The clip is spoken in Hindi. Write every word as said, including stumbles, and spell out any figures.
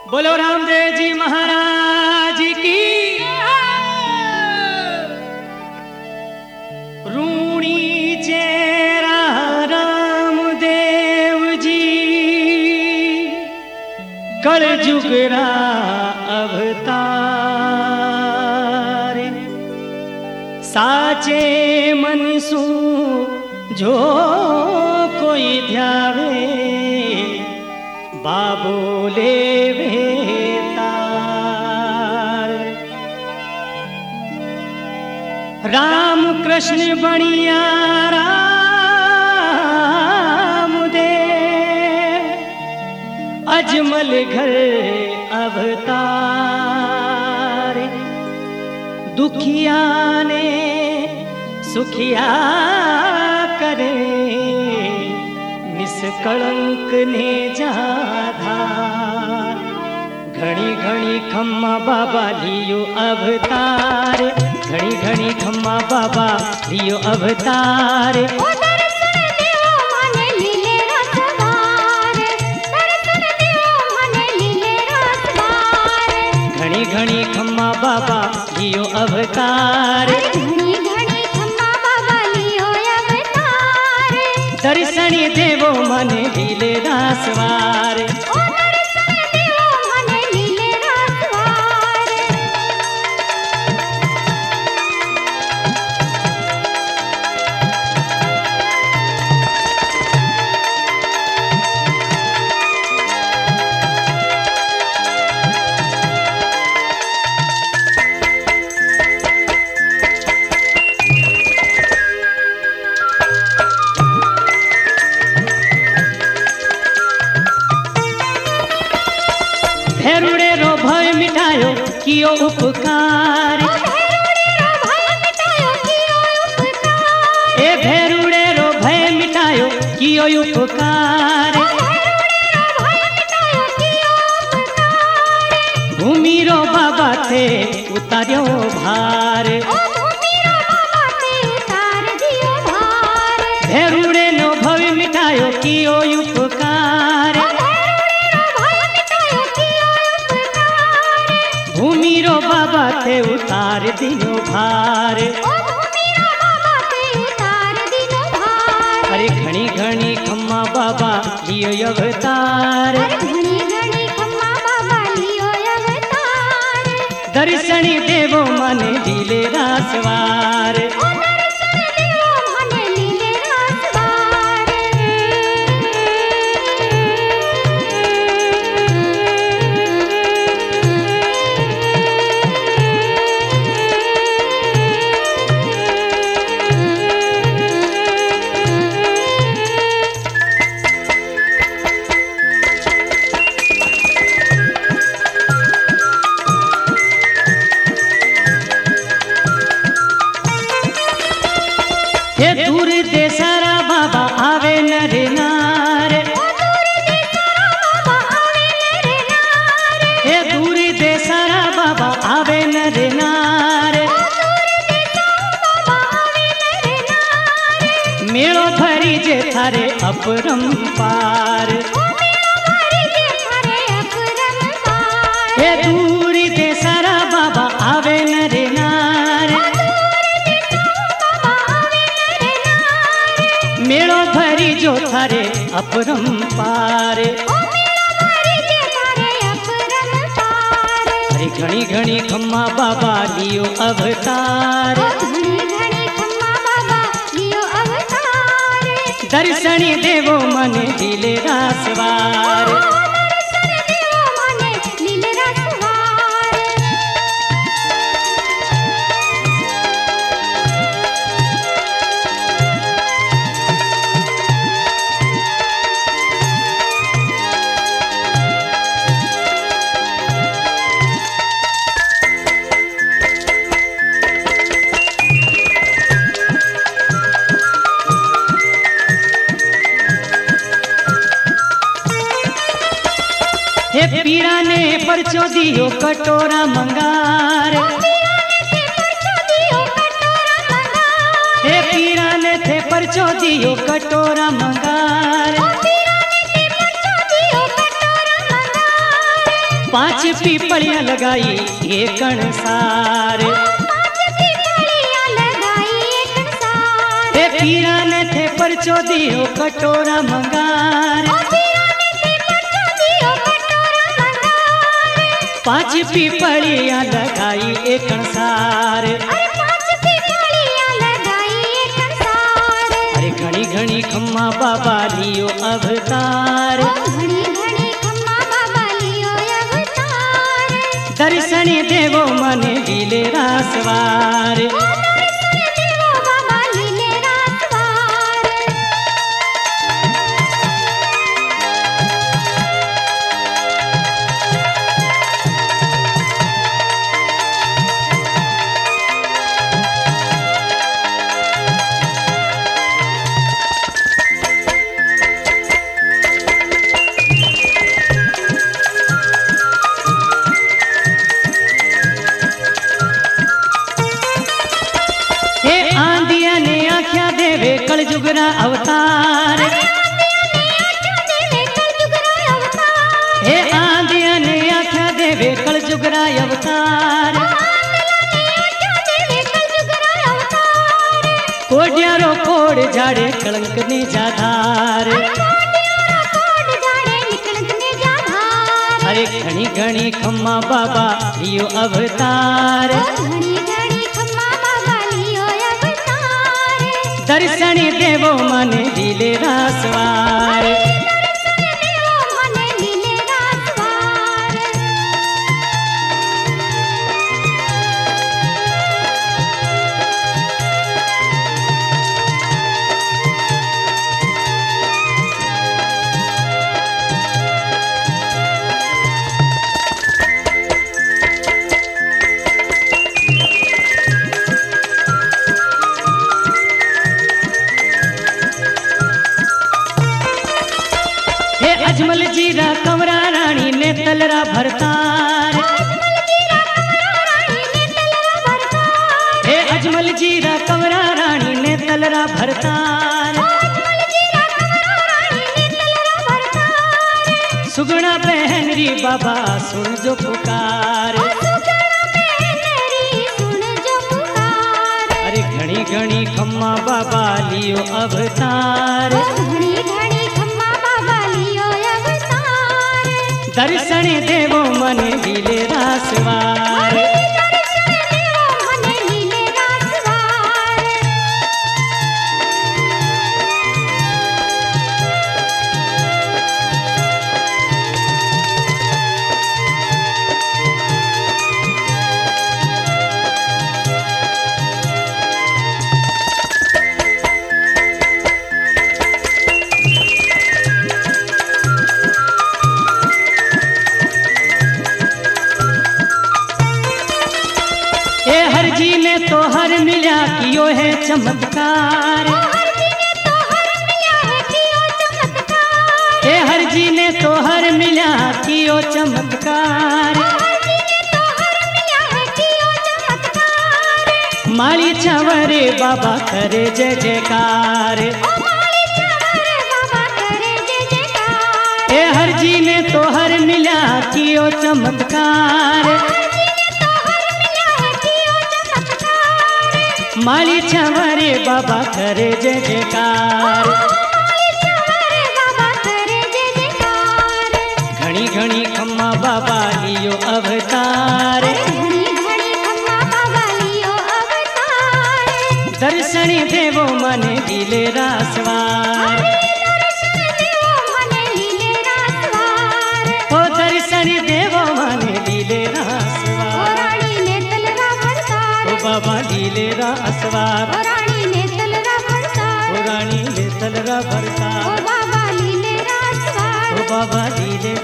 बोलो रामदेव जी महाराज की। रूणी चेरा रामदेव जी कल जुगरा अवतार साचे मन सु जो कोई ध्यावे बाबो लेवे तार। राम कृष्ण बणिया राम दे अजमल घर अवतार। दुखिया ने सुखिया करे निष्कलंक ने जाधार। घड़ी घड़ी खम्मा बाबा लियो अवतार, घड़ी घड़ी खम्मा बाबा लियो अवतार। घड़ी घड़ी खम्मा बाबा लियो अवतार, दर्शनी देवो मन लीले रासवार। भेरुड़े रो भय मिटायो कियो उपकार। ए भेरुड़े रो भय मिटायो कियो उपकार। भूमि रो बाबा थे उतार्यो भार। भेरुड़े नो भय मिटायो कियो उपकार। भूमि रो बाबा थे उतार दिनो भार। अरे घणी घणी खम्मा बाबा लियो अवतार, दर्शनी देवो मन लीले रासवार। हे दूर देसारा बाबा आवे नर नार। हे दूर देसारा बाबा आवे नर नार। मेलो भरी जे थारे अपरंपार। हे दूर देसारा बाबा आवे नर नार। मेलो भरी जो थारे अपरंपार। अरे घणी घणी खम्मा बाबा लियो अवतार, दर्शनी देवो मन लीले रासवार। हे पीरा ने परचो दियो कटोरा मंगार। हे पीरा ने थे परचो दियो कटोरा मंगार। पांच पीपड़ियां लगाई एक सार। हे पीरा ने थे परचो दियो कटोरा मंगार। पांच पीपड़ियां लगाई एक सार। अरे घणी घणी खम्मा बाबा लियो अवतार। दर्शन देवो मने लीले रासवार। कलजुगरा अवतार। हे आंधिया ने आख्या देवे कलजुगरा अवतार। कोडियारो कोड जाड़े कलंक ने जाधार। अरे घणी घणी खम्मा बाबा लियो अवतार। दर्शन देवो मने लीले रासवार। अजमल जीरा कंवरा रानी ने तलरा भरतार। हे अजमल जीरा कंवरा रानी ने तलरा भरतार। सुगुना पहनरी बाबा सुन जो पुकार। अरे घणी घणी खम्मा बाबा लियो अवतार। दर्शन देवो मने लीले रासवार। तो हर मिला कियो है चमत्कार। हे हर जी ने तो हर मिला कियो चमत्कार। माली छवरे बाबा करे जय जयकार। हे हर जी ने तो हर मिला कियो चमत्कार। माली छवरे बाबा करे जय जयकार। घणी घणी खम्मा बाबा लियो अवतार। दर्शन देवो मने लीले रासवार। ओ दर्शन देवो मने लीले रासवार। बाबा लीले रासवार। रानी ने तलरा भरतार। रानी ने तलरा भरतार। बाबा लीले रासवार। बाबा लीले